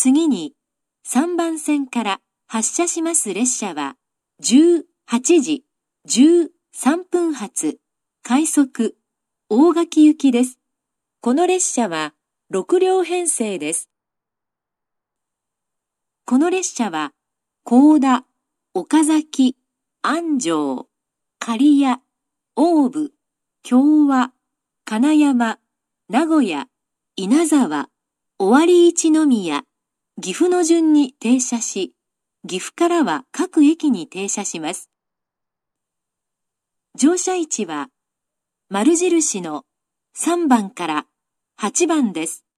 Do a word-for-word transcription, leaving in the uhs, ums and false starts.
次にさんばん線から発車します列車はじゅうはちじじゅうさんぷん発快速大垣行きです。この列車はろくりょう編成です。この列車は甲田、岡崎、安城、刈谷、大府、共和、金山、名古屋、稲沢、尾張一宮、岐阜の順に停車し、岐阜からは各駅に停車します。乗車位置は丸印のさんばんからはちばんです。